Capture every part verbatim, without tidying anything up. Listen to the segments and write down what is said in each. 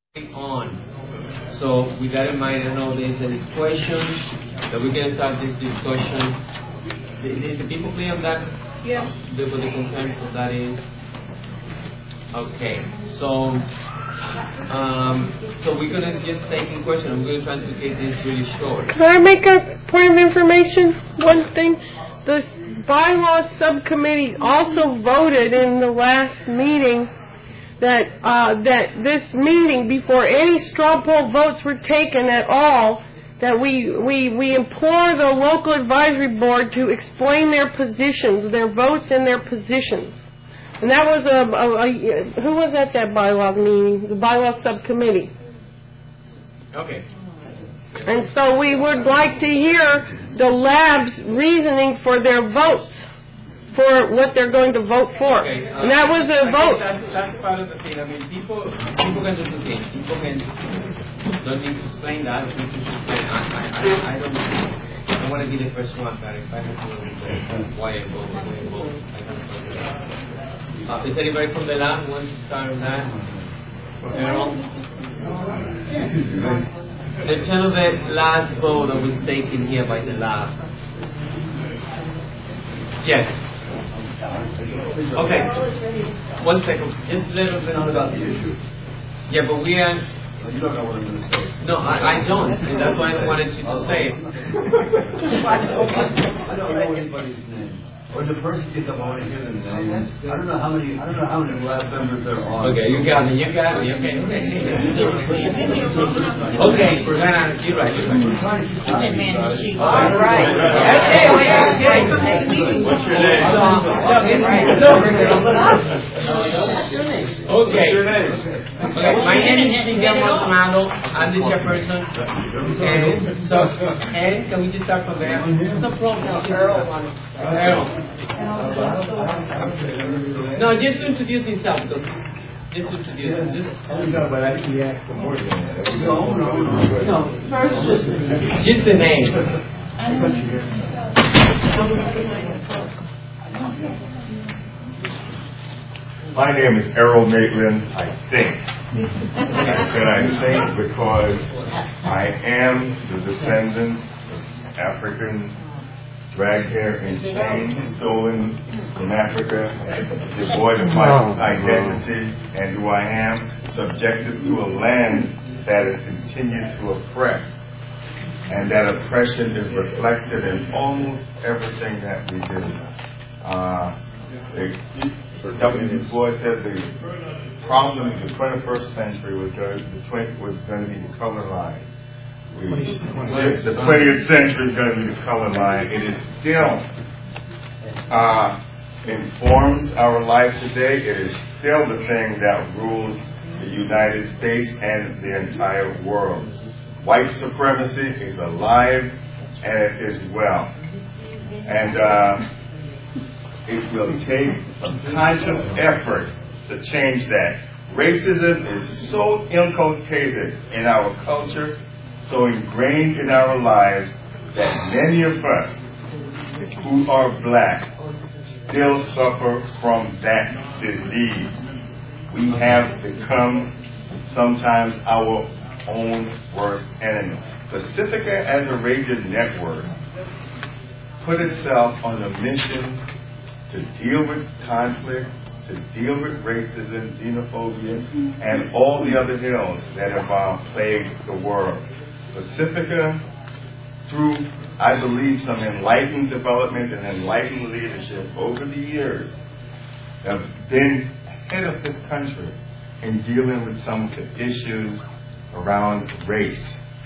on. So with that in mind, I know there's any questions that we can start this discussion. Is the people clear on that? Yeah. The, what the concern for that is? Okay. So, um, so we're gonna just take in question. I'm gonna try to get this really short. Can I make a point of information? One thing, the bylaws subcommittee also voted in the last meeting that uh, that this meeting, before any straw poll votes were taken at all, that we, we, we implore the local advisory board to explain their positions, their votes and their positions. And that was a, a, a who was at that bylaw meeting? The bylaw subcommittee. Okay. And so we would like to hear the lab's reasoning for their votes, for what they're going to vote for. Okay, uh, and that was a I vote. That's, that's part of the thing. I mean, people people can do two things. People can don't need to explain that. We can just explain. I, I, I, I don't. I want to be the first one that if I have to know why I vote, why I vote, I can explain that. Uh, is anybody from the lab who wants to start on that? Errol? The tell of the last vote that was taken here by the lab. Yes. Okay. One second. Just let us know about the issue. Yeah, but we are. You don't know what I'm going to say. No, I, I don't. And that's why I wanted you to say it. I don't know anybody's name. When the person gets up, I want to hear their names. I don't know how many. I don't know how many lab members there are. Okay, you got me. You got me. Okay. Okay. Hannah, you're right. You're right. All right. Okay. Okay. What's your name? Okay. Okay. Okay, my name is Miguel Maldonado. I'm the chairperson. And so, and can we just start from there? No problem. Errol. No, just to introduce himself. Just to introduce himself. No, but I think he asked for more than that. No, no, no. No, first just just the name. My name is Errol Maitland, I think. I said I think because I am the descendant of African dragged hair in chains, stolen from Africa, devoid of my identity and who I am, subjected to a land that has continued to oppress. And that oppression is reflected in almost everything that we do. Uh, the, W. Du Bois said the problem in the twenty-first century was going, the tw- was going to be the color line. We, the twentieth century is going to be the color line. It is still uh, informs our life today. It is still the thing that rules the United States and the entire world. White supremacy is alive and it is well. And uh, it will take some conscious effort to change that. Racism is so inculcated in our culture, so ingrained in our lives, that many of us who are black still suffer from that disease. We have become sometimes our own worst enemy. Pacifica as a radio network put itself on a mission to deal with conflict, to deal with racism, xenophobia, and all the other ills that have uh, plagued the world. Pacifica, through, I believe, some enlightened development and enlightened leadership over the years, have been ahead of this country in dealing with some of the issues around race.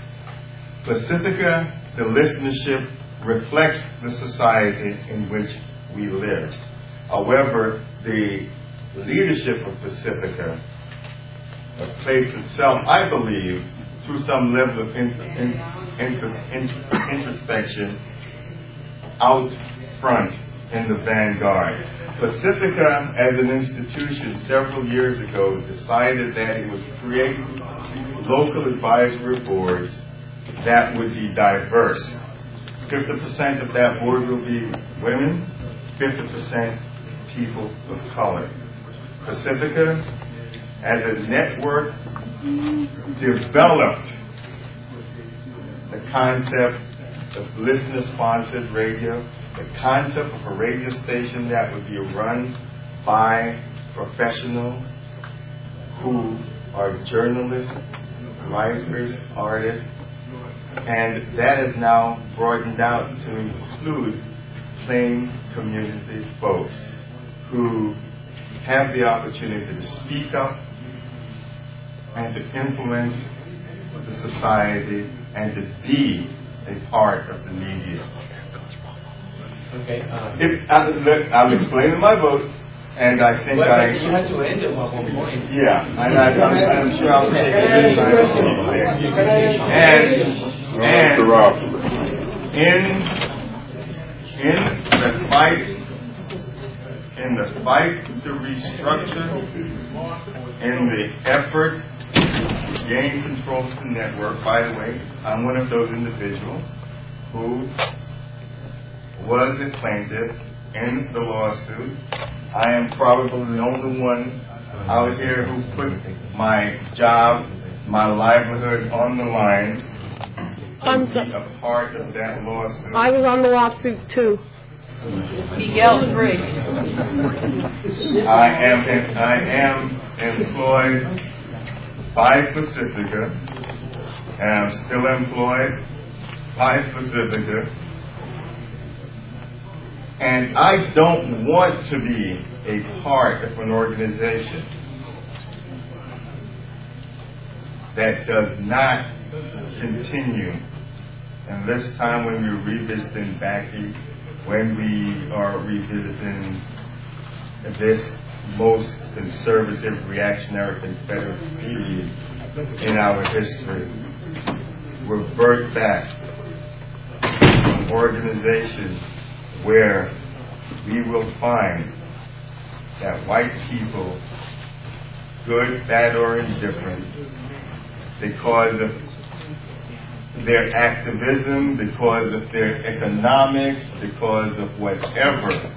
Pacifica, the listenership, reflects the society in which we live. However, the leadership of Pacifica placed itself, I believe, through some level of in, in, in, in, introspection, out front in the vanguard. Pacifica, as an institution, several years ago, decided that it would create local advisory boards that would be diverse. fifty percent of that board will be women, fifty percent people of color. Pacifica, as a network, developed the concept of listener-sponsored radio, the concept of a radio station that would be run by professionals who are journalists, writers, artists, and that is now broadened out to include plain community folks who have the opportunity to speak up and to influence the society and to be a part of the media. Okay. Um, If, I, look, I'm explaining my vote, and I think but I... you had to end it at one point. Yeah, and I, I'm, I'm sure I'll take it in my And, and in, in the fight, in the fight to restructure, in the effort to gain control of the network, by the way, I'm one of those individuals who was a plaintiff in the lawsuit. I am probably the only one out here who put my job, my livelihood on the line to be a part of that lawsuit. I was on the lawsuit too. Miguel free. I am I am employed by Pacifica, and I'm still employed by Pacifica. And I don't want to be a part of an organization that does not continue. And this time when we're revisiting Backy, when we are revisiting this most conservative, reactionary Confederate period in our history, revert back to an organization where we will find that white people, good, bad, or indifferent, because of their activism, because of their economics, because of whatever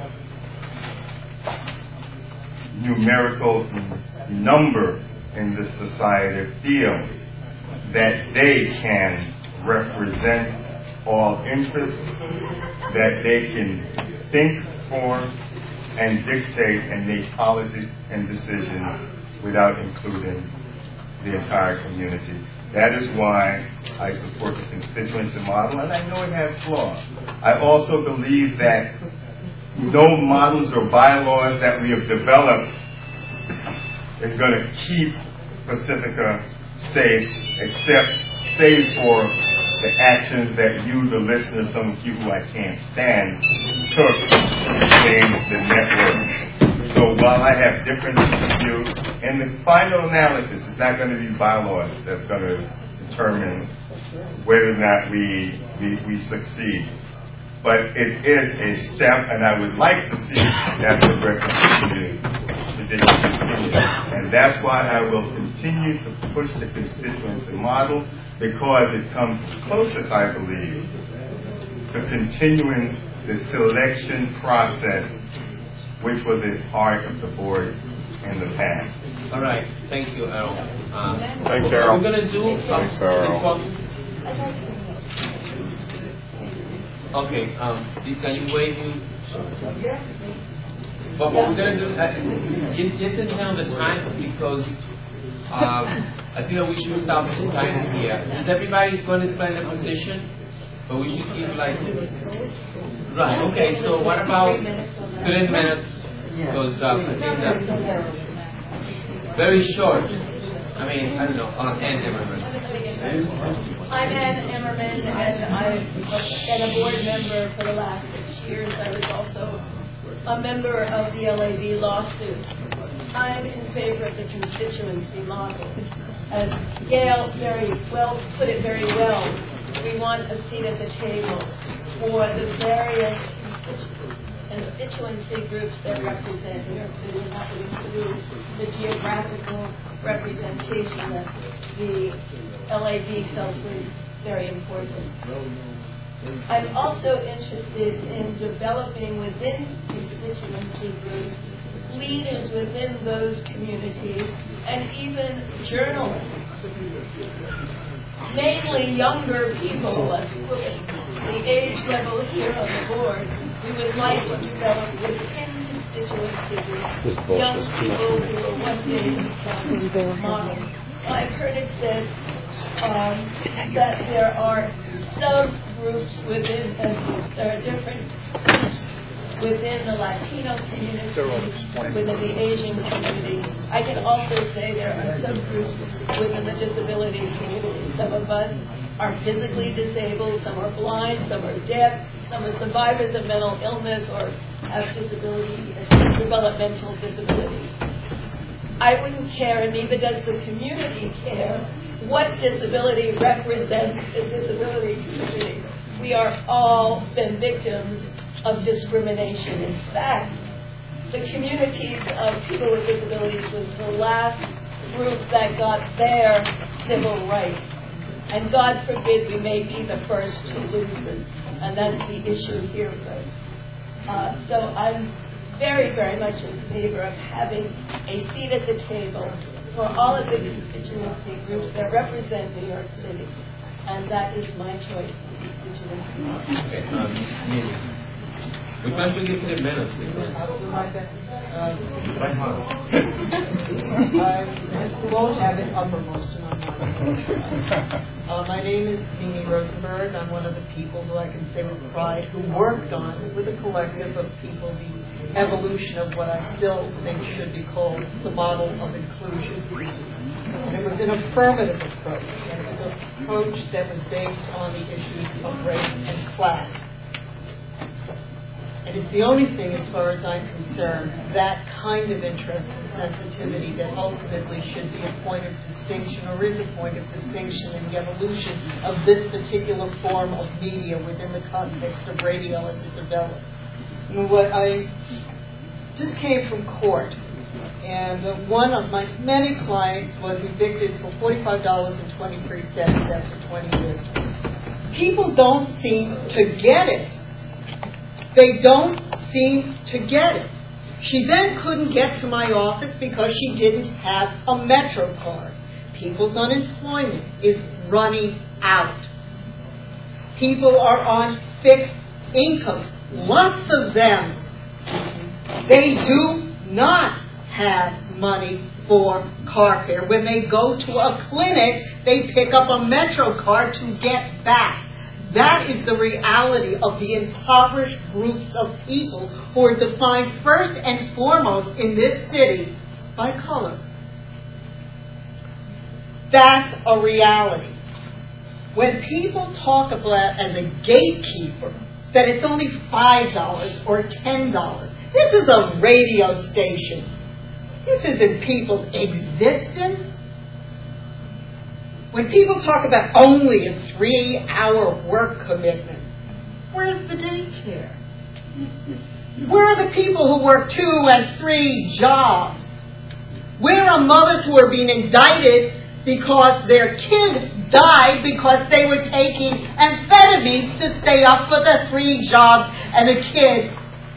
numerical number in the society, feel that they can represent all interests, that they can think for and dictate and make policies and decisions without including the entire community. That is why I support the constituency model, and I know it has flaws. I also believe that no models or bylaws that we have developed is going to keep Pacifica safe, except save for the actions that you, the listeners, some of you who I can't stand, took to change the network. So while I have differences with you, in the final analysis, it's not going to be bylaws that's going to determine whether or not we, we, we succeed. But it is a step, and I would like to see that progression continue. And that's why I will continue to push the constituency model, because it comes closest, I believe, to continuing the selection process, which was a part of the board in the past. All right. Thank you, Errol. Uh, Thanks, Errol. We're going to do... Thanks, Errol. Okay. Um, can you wait? You... But what we're going to do... Uh, you didn't tell the time, because... Um, I think that we should stop the time here. Is everybody going to explain their position? But we should keep like... Right, okay, so what about three minutes? Because um, I think that's very short. I mean, I don't know, on Ann Emmerman. I'm Ann Emmerman, and I've been a board member for the last six years. I was also a member of the L A B lawsuit. I'm in favor of the constituency model. As Gail very well put it very well, we want a seat at the table for the various constituency groups that represent New York City, and that would include the geographical representation that the L A B felt was very important. I'm also interested in developing within constituency groups leaders within those communities, and even journalists, mainly younger people, the age level here on the board, we would like to develop within constituencies young people who will one day become models. I've heard it said um, that there are subgroups within, uh, there are different groups within the Latino community, within the Asian community. I can also say there are subgroups within the disability community. Some of us are physically disabled, some are blind, some are deaf, some are survivors of mental illness or have disability, developmental disabilities. I wouldn't care, and neither does the community care, what disability represents the disability community. We are all been victims of discrimination. In fact, the communities of people with disabilities was the last group that got their civil rights. And God forbid we may be the first to lose them. And that's the issue here, folks. Uh, so I'm very, very much in favor of having a seat at the table for all of the constituency groups that represent New York City. And that is my choice of constituency. Okay, um, we can't really give him minutes because I won't have it uppermost in my mind. Uh, my name is Mimi Rosenberg. I'm one of the people who I can say with pride who worked on, with a collective of people, the evolution of what I still think should be called the model of inclusion. And it was an affirmative approach, and it was an approach that was based on the issues of race and class. And it's the only thing, as far as I'm concerned, that kind of interest and sensitivity that ultimately should be a point of distinction, or is a point of distinction in the evolution of this particular form of media within the context of radio as it developed. And what I just came from court, and uh, one of my many clients was evicted for forty-five dollars and twenty-three cents after twenty years. People don't seem to get it. They don't seem to get it. She then couldn't get to my office because she didn't have a Metro card. People's unemployment is running out. People are on fixed income. Lots of them. They do not have money for car fare. When they go to a clinic, they pick up a Metro card to get back. That is the reality of the impoverished groups of people who are defined first and foremost in this city by color. That's a reality. When people talk about as a gatekeeper that it's only five dollars or ten dollars, this is a radio station. This isn't people's existence. When people talk about only a three-hour work commitment, where's the daycare? Where are the people who work two and three jobs? Where are mothers who are being indicted because their kid died because they were taking amphetamines to stay up for the three jobs and the kid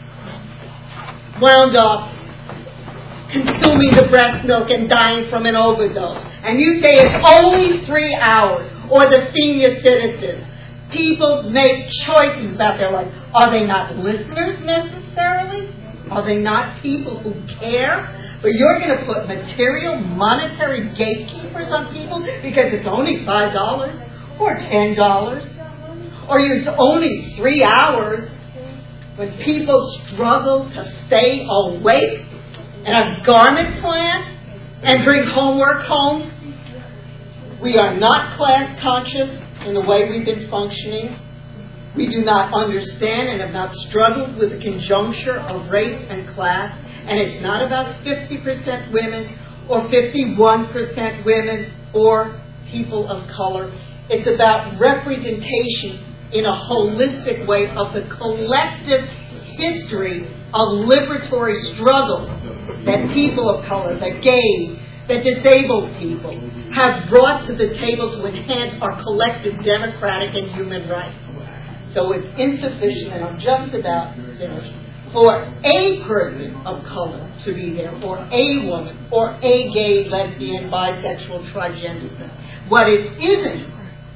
wound up consuming the breast milk and dying from an overdose? And you say it's only three hours, or the senior citizens. People make choices about their life. Are they not listeners necessarily? Are they not people who care? But you're going to put material, monetary gatekeepers on people because it's only five dollars or ten dollars, or it's only three hours. When people struggle to stay awake in a garment plant and bring homework home, we are not class conscious in the way we've been functioning. We do not understand and have not struggled with the conjuncture of race and class. And it's not about fifty percent women or fifty-one percent women or people of color. It's about representation in a holistic way of the collective history of liberatory struggle that people of color, that gays, that disabled people have brought to the table to enhance our collective democratic and human rights. So it's insufficient, and I'm just about finished, for a person of color to be there, or a woman, or a gay, lesbian, bisexual, transgender. What it isn't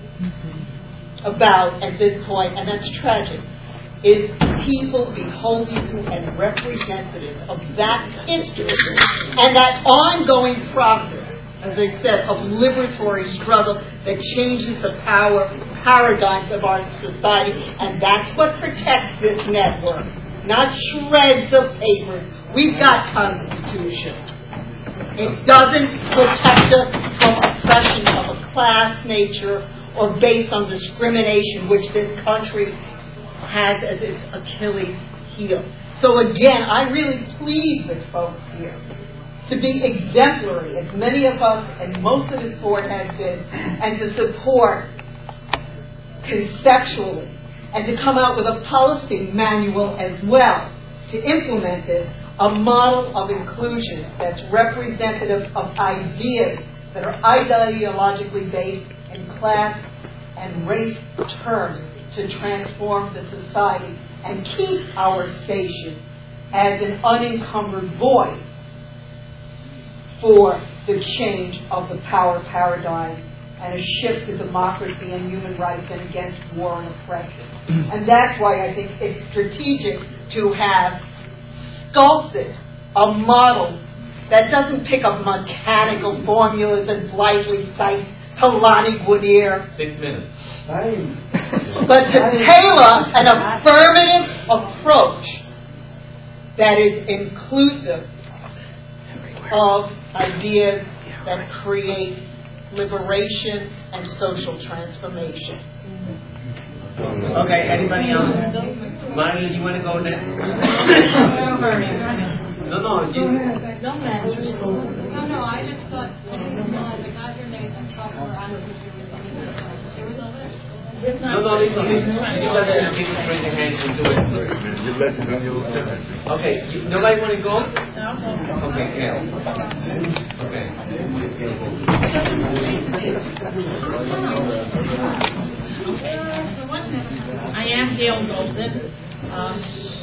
about at this point, and that's tragic, is people beholding to and representative of that history and that ongoing process, as I said, of liberatory struggle that changes the power paradigms of our society, and that's what protects this network. Not shreds of paper. We've got Constitution. It doesn't protect us from oppression of a class nature or based on discrimination, which this country has as its Achilles heel. So again, I really plead with folks here to be exemplary, as many of us and most of this board has been, and to support conceptually, and to come out with a policy manual as well to implement it, a model of inclusion that's representative of ideas that are ideologically based in class and race terms to transform the society and keep our station as an unencumbered voice for the change of the power paradigms and a shift to democracy and human rights and against war and oppression. And that's why I think it's strategic to have sculpted a model that doesn't pick up mechanical formulas and blithely cite Kalani Guinier. Six minutes. But to tailor an affirmative approach that is inclusive of ideas that create liberation and social transformation. Okay, anybody else? Marilyn, you want to go next? No, no, you. No, no, I just thought, I didn't realize I got your name and saw where I was There was a list. No, no, listen, listen. You let them give you raise your hands and do it. You let them do it. Okay, you, nobody want to go? Okay, yeah. Okay. I am Gail Golden, um,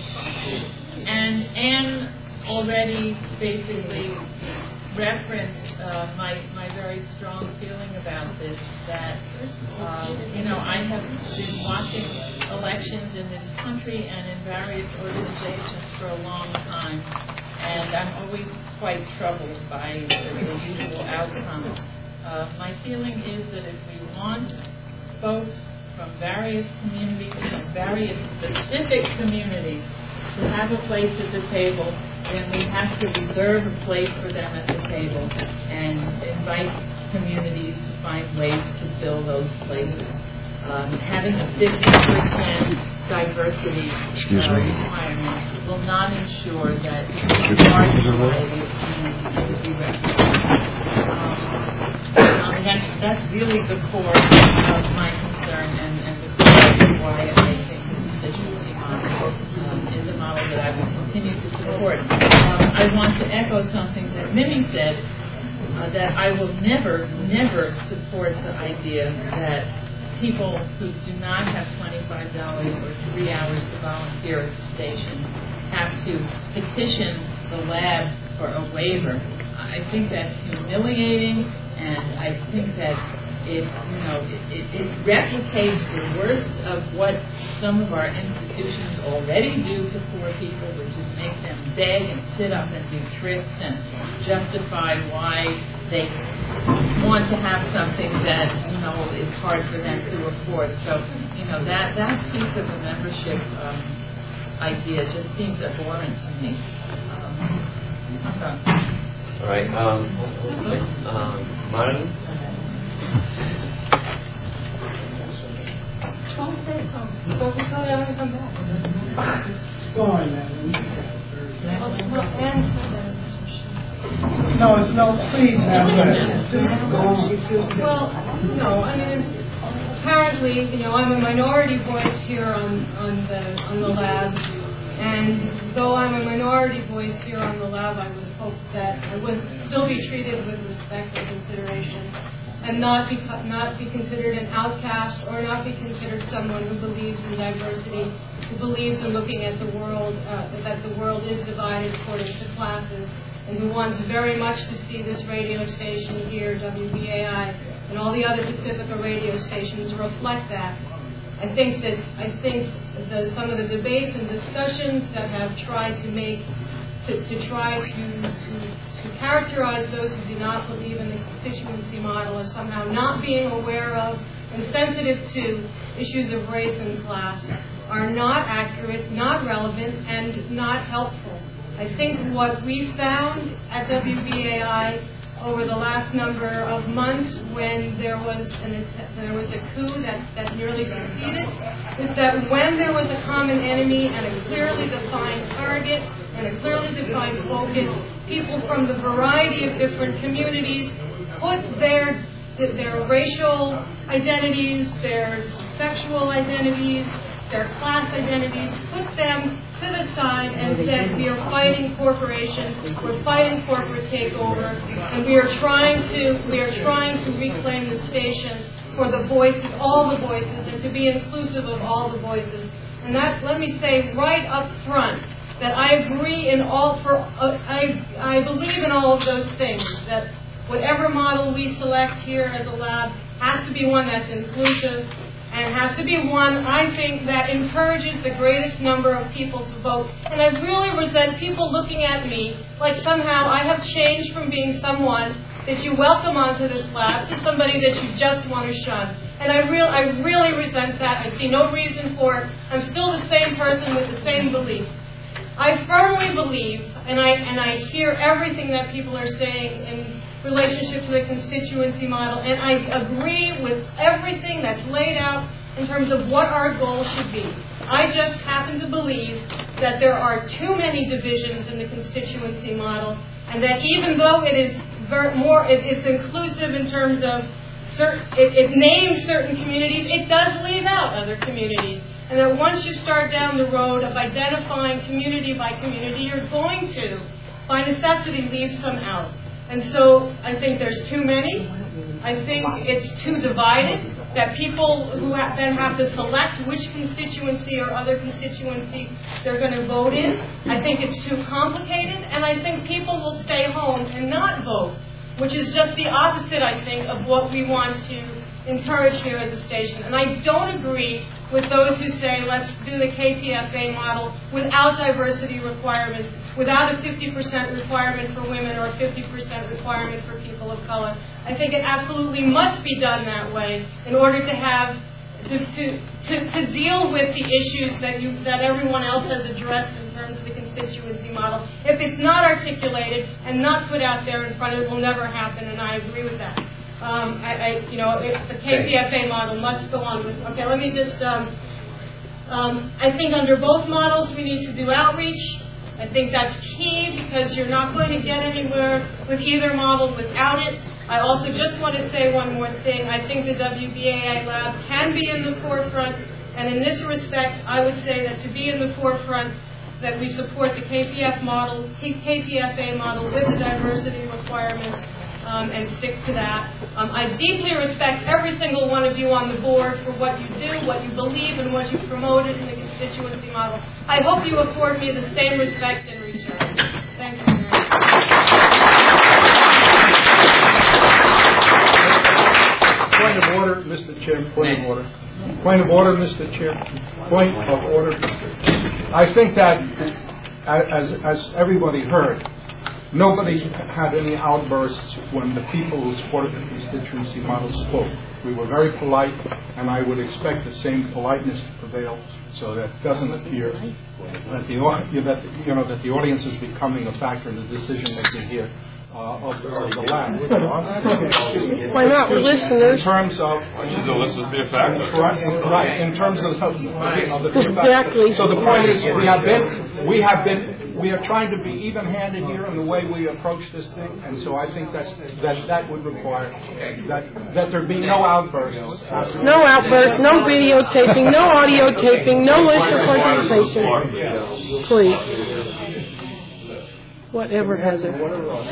and Anne already basically referenced uh, my my very strong feeling about this, that, uh, you know, I have been watching elections in this country and in various organizations for a long time, and I'm always quite troubled by the, the usual outcome. Uh, my feeling is that if we want folks from various communities, from various specific communities, to have a place at the table, then we have to reserve a place for them at the table and invite communities to find ways to fill those places. Um, having a fifty percent diversity uh, requirement will not ensure that a large variety of communities will be represented. Um, and that's, that's really the core of my concern and, and the core of why I think the constituency model um, is a model that I will continue to support. Um, I want to echo something that Mimi said, uh, that I will never, never support the idea that people who do not have twenty-five dollars or three hours to volunteer at the station have to petition the lab for a waiver. I think that's humiliating, and I think that it, you know, it, it, it replicates the worst of what some of our institutions already do to poor people, which is make them beg and sit up and do tricks and justify why they want to have something that, you know, is hard for them to afford. So, you know, that, that piece of the membership um, idea just seems abhorrent to me. Um, I'm done. All right. Um, um, Marlon? No, it's no, please, no, just go on. Well, no, I mean, apparently, you know, I'm a minority voice here on, on the on the lab, and though I'm a minority voice here on the lab, I would hope that I would still be treated with respect and consideration, and not be not be considered an outcast or not be considered someone who believes in diversity who believes in looking at the world, uh, that the world is divided according to classes, and who wants very much to see this radio station here, W B A I, and all the other Pacifica radio stations reflect that. I think that I think the, some of the debates and discussions that have tried to make to, to try to, to to characterize those who do not believe in the constituency model as somehow not being aware of and sensitive to issues of race and class are not accurate, not relevant, and not helpful. I think what we found at W B A I over the last number of months, when there was an, there was a coup that, that nearly succeeded, is that when there was a common enemy and a clearly defined target and a clearly defined focus, people from the variety of different communities put their their racial identities, their sexual identities, their class identities, put them to the side and said, we are fighting corporations, we're fighting corporate takeover, and we are trying to we are trying to reclaim the station for the voices, all the voices, and to be inclusive of all the voices. And that, let me say right up front, that I agree in all for uh, I I believe in all of those things, that whatever model we select here as a lab has to be one that's inclusive, and has to be one, I think, that encourages the greatest number of people to vote. And I really resent people looking at me like somehow I have changed from being someone that you welcome onto this lab to somebody that you just want to shun. And I, real, I really resent that. I see no reason for it. I'm still the same person with the same beliefs. I firmly believe, and I, and I hear everything that people are saying in relationship to the constituency model, and I agree with everything that's laid out in terms of what our goal should be. I just happen to believe that there are too many divisions in the constituency model, and that even though it is very more, it, it's inclusive in terms of certain, it, it names certain communities, it does leave out other communities. And that once you start down the road of identifying community by community, you're going to, by necessity, leave some out. And so I think there's too many. I think it's too divided, that people who ha- then have to select which constituency or other constituency they're going to vote in. I think it's too complicated, and I think people will stay home and not vote, which is just the opposite, I think, of what we want to encourage here as a station. And I don't agree with those who say, let's do the K P F A model without diversity requirements, without a fifty percent requirement for women or a fifty percent requirement for people of color. I think it absolutely must be done that way in order to have, to, to, to, to deal with the issues that you, that everyone else has addressed in terms of the constituency model. If it's not articulated and not put out there in front, it will never happen, and I agree with that. Um, I, I, you know, if the K P F A model must go on with, okay, let me just, um, um, I think under both models we need to do outreach. I think that's key because you're not going to get anywhere with either model without it. I also just want to say one more thing. I think the W B A I lab can be in the forefront, and in this respect, I would say that to be in the forefront, that we support the K P F model, K P F A model with the diversity requirements, um, and stick to that. Um, I deeply respect every single one of you on the board for what you do, what you believe, and what you promoted in the constituency model. I hope you afford me the same respect in return. Thank you very much. Point of order, Mister Chair. Point of order. Point of order, Mister Chair. Point of order. I think that, as as everybody heard, nobody had any outbursts when the people who supported the constituency model spoke. We were very polite, and I would expect the same politeness to prevail, so that it doesn't appear that the that you know that the audience is becoming a factor in the decision making here. Uh, of, of the land. Why not? We're listeners. In terms of, let's be a factor. Right. In terms of, of, of the exactly. So the point is, we have been, we have been, we are trying to be even-handed here in the way we approach this thing, and so I think that's that that would require that that there be no outbursts. No outbursts, no videotaping, no audio taping, no list of participation. Please. Whatever has it.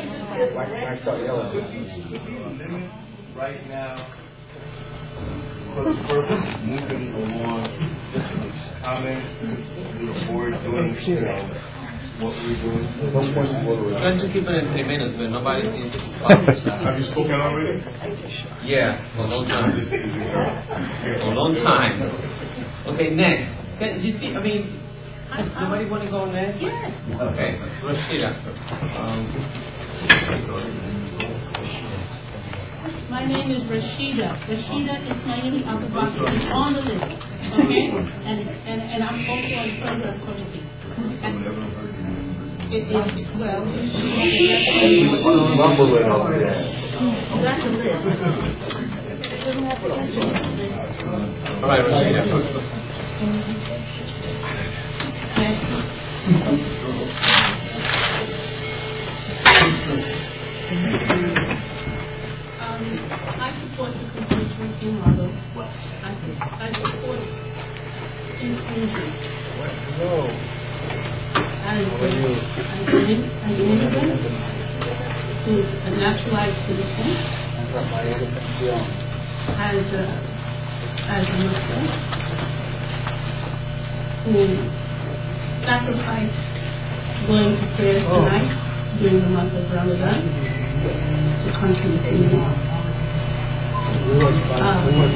Right now, for the purpose of moving along, just a comment to the board doing, you know, what we're doing. Try to keep it in three minutes, but nobody seems to follow. Have you spoken already? Yeah, for a long time. For a long time. Okay, next. Can you see, I mean, somebody want to go next? Yes. Okay, Rashida. Um, My name is Rashida. Rashida Ismaili Abubakar is on the list, okay? And, and, and I'm also on the program committee. And it, it, it, well, Mumbling over there. that's a list. all right, Rashida. Um, I support the complete drinking model. What I, I support inclusion. No. As, a, as, an, as an immigrant who's a naturalized citizen, as a, as a Muslim who sacrificed going to prayer tonight during the month of Ramadan to continue to live. Um,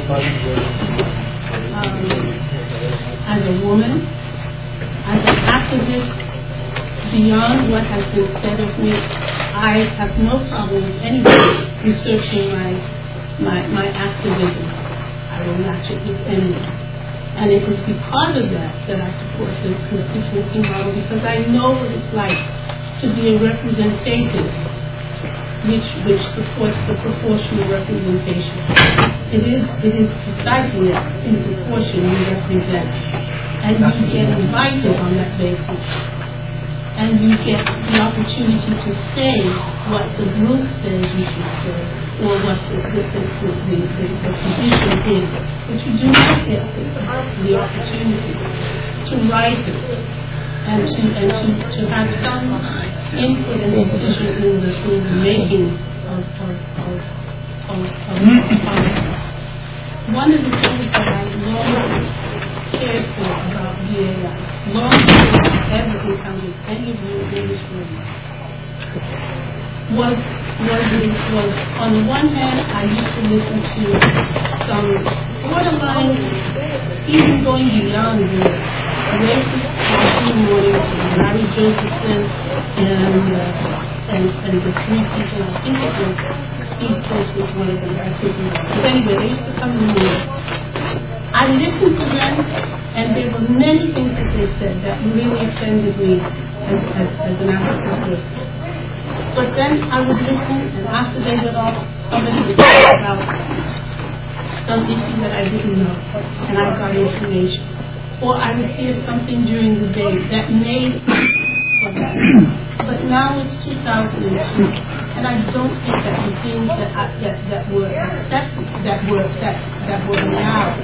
um, as a woman, as an activist, beyond what has been said of me, I have no problem with anybody researching my my, my activism. I will match it with anyone. And it is because of that that I support the constituency model, because I know what it's like to be a representative which which supports the proportional representation. It is it is precisely that in proportion you represent. And you get invited on that basis. And you get the opportunity to say what the group says you should say, or what the, the, the, the, the, the, the position is. But you do not get the opportunity to write it and to and to, to have some input and decision in the, in the making of, of, of, of, of, of one of the things that I long cared for about V A I, long before I ever encountered any of you in this room, was, was, was on the one hand, I used to listen to some borderline, even going beyond the racist cartoon mornings from Larry Josephson and, uh, and, and the three people, I think it was Steve Church was one of them, I think it was. But anyway, they used to come in the morning. I listened to them, and there were many things that they said that really offended me as, as, as an African person. But then I would listen, and after they went off, somebody would talk about some issue that I didn't know, and I got information. Or I would hear something during the day that made for that. But now it's two thousand two, and I don't think that the things that I, that, that were accepted, that were that that were allowed,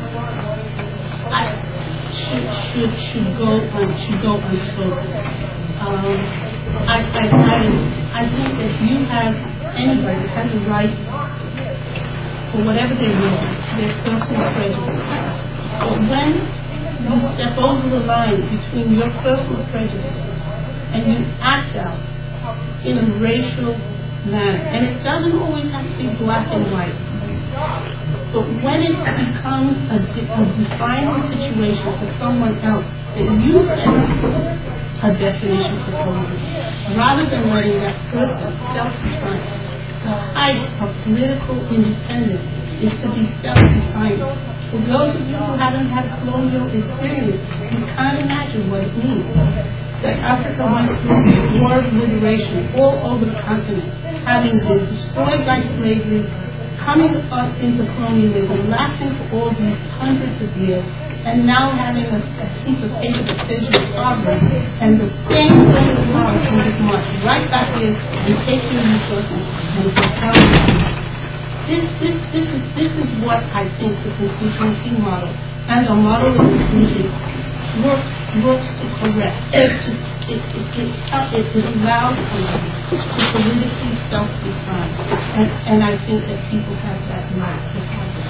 I should should should go un, should go unspoken. Um, I, I I I think that you have anybody has a right for whatever they want, their personal prejudice. But when you step over the line between your personal prejudice and you act out in a racial manner, and it doesn't always have to be black and white, but when it becomes a, de- a defining situation for someone else that you set a definition for someone, rather than letting that person self-define, the height of political independence is to be self-defining. For those of you who haven't had colonial experience, you can't imagine what it means. That Africa went through war of liberation all over the continent, having been destroyed by slavery, coming up into colonialism, lasting for all these hundreds of years, and now having a, a piece of paper that says you're sovereign, and the same British power can just march right back in and take your resources and propel you. This, this, this, is, this is what I think the constituency model and the model of inclusion works, works to correct. It, it, it, it, it, it allows people to politically self-define. And, and I think that people have that right to have it. I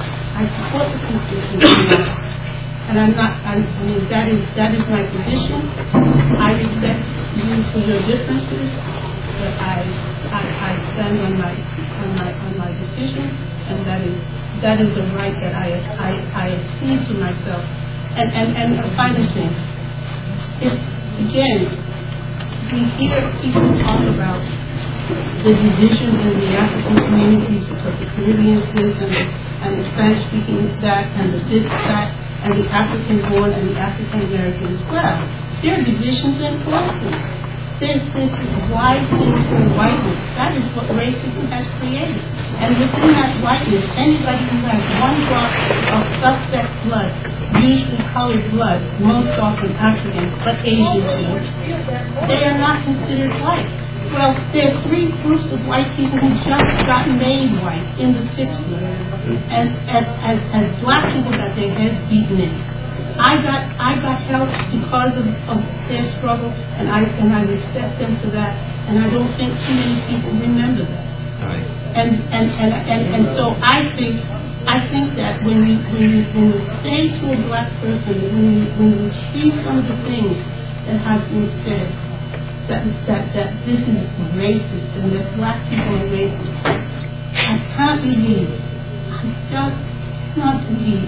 I support the constitution, and I'm not. I'm, I mean, that is that is my position. I respect you for your differences, but I I, I stand on my on my on my decision, and that is that is the right that I I I accede to myself. And and and a final thing. If again, we hear people talk about the division in the African communities because the Caribbean this and the, and the Spanish speaking that and the this that and the African born and the African American as well. There are divisions in Boston. There's this wide thing for whiteness. That is what racism has created. And within that whiteness, anybody who has one drop of suspect blood, usually colored blood, most often African, but Asian too, they are not considered white. Well, there are three groups of white people who just got made white in the sixties, and as, as, as black people got their heads beaten in. I got I got help because of, of their struggle, and I and I respect them for that. And I don't think too many people remember that. Right. And and, and, and and so I think I think that when we when we when we say to a black person, when we when we see some of the things that have been said, that that that this is racist and that black people are racist, I can't believe it. I just cannot believe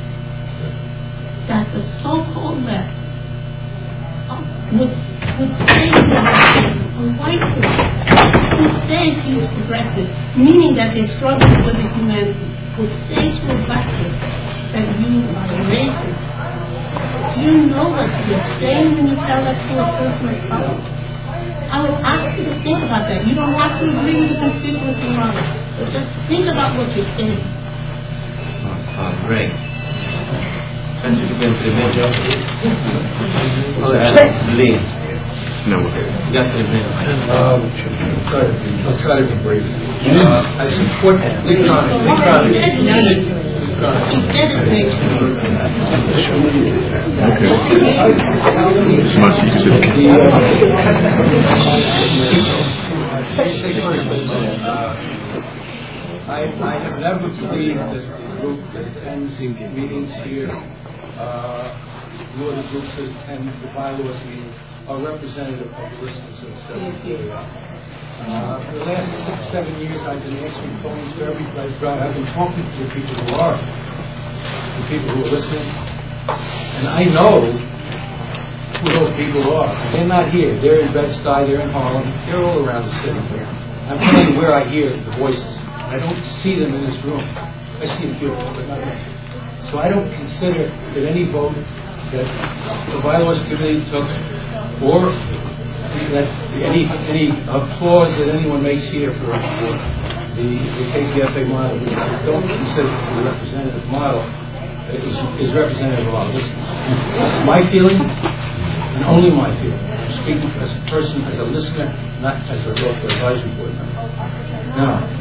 that the so-called left would, would say to a white person who says he's progressive, meaning that they struggle with his humanity, would say to a black person that you are a racist. Do you know what you're saying when you tell that to a person of color? I would ask you to think about that. You don't have to agree with the constituency model, but just think about what you're saying. Oh, oh, great. Antes de primeiro, Lee. No. Yeah, primeiro. Um, I'll try to be brief. Uh, I support Lee Connie. Lee Connie. It's much easier. I, I have never believed that the group that attends meetings here, uh, nor the groups that attend the bylaws meeting, are representative of the listeners of the seven. Uh, for the last six, seven years, I've been answering phones for everybody. I've been talking to the people who are, the people who are listening, and I know who those people are. They're not here. They're in Bed-Stuy. They're in Harlem. They're all around the city. I'm telling you where I hear the voices. I don't see them in this room. I see them here, but not here. So I don't consider that any vote that the bylaws committee took, or that any any applause that anyone makes here for, for the, the K P F A model, which I don't consider the representative model, is, is representative of our listeners. This is my feeling, and only my feeling. I'm speaking as a person, as a listener, not as a local advisory board member. Now,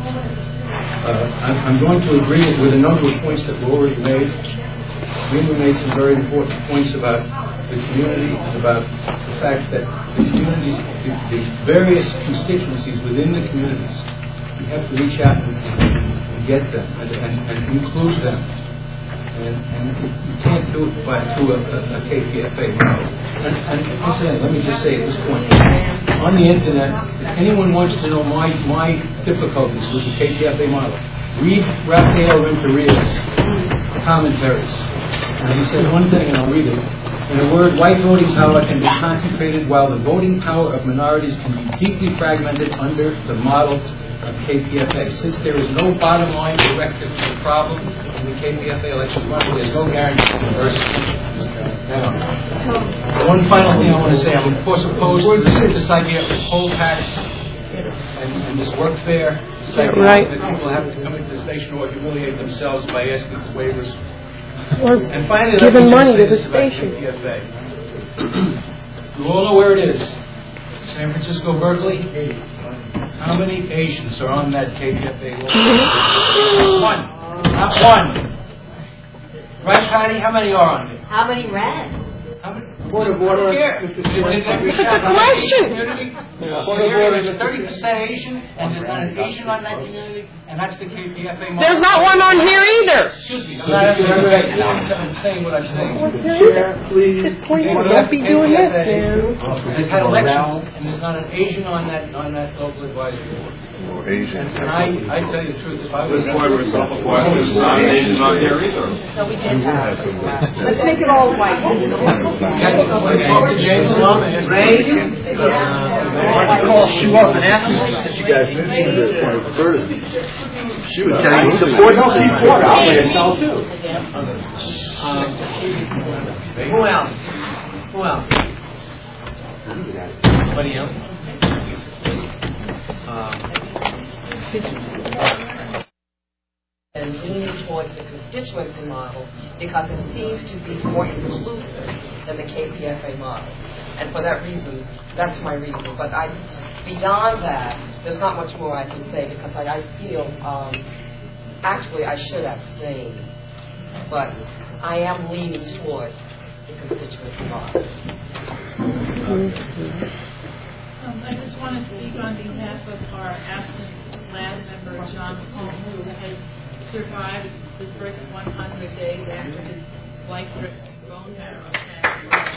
Uh, I'm, I'm going to agree with a number of points that were already made. Greenwood made some very important points about the community and about the fact that the communities, the, the various constituencies within the communities, we have to reach out and, and get them and, and, and include them. And, and you can't do it by through a, a, a K P F A model. And, and saying, let me just say at this point, on the internet, if anyone wants to know my my difficulties with the K P F A model, read Rafael Renteria's commentaries. And he says one thing, and I'll read it. In a word, white voting power can be concentrated while the voting power of minorities can be deeply fragmented under the model of K P F A. Since there is no bottom line directive to the problem in the K P F A election model, there's no guarantee of diversity. Now, one final thing I want to say, I'm of course opposed to this, this idea of poll tax and, and this work fair. This idea right. that people have to come into the station or humiliate themselves by asking for waivers. Or and finally, giving money to the K station. P F A. You all know where it is. San Francisco, Berkeley. How many Asians are on that K P F A law? One. Not one. Right, Patty? How many are on it? How many ran? How many? Point of order. It's a question. Point of order. There's thirty percent Asian, and there's not an Asian on that community. And that's the K P F A model. There's not one on here either. Excuse me, I'm not I'm saying what I'm saying. Chair, please. Don't be doing this, man. It's had elections, and there's not an Asian on that on that local advisory board. Or Asian. And I, I tell you the truth, if I was... That's why we're self-appointed. There's not an Asian on here either. So we did have. Let's make it all white. Talk to James Lama and Ray. I call Sue up and ask her if you guys mentioned this point of Thursday. She would tell you support. I'll play a cell too. Who else? Who else? Anybody else? And leaning towards the constituency model because it seems to be more inclusive than the K P F A model. And for that reason, that's my reason. But I, beyond that, there's not much more I can say because I, I feel, um, actually I should abstain. But I am leaning towards the constituency model. Um, I just want to speak on behalf of our absent lab member, John Holm, who has survived the first one hundred days after his life-threatening bone marrow transplant.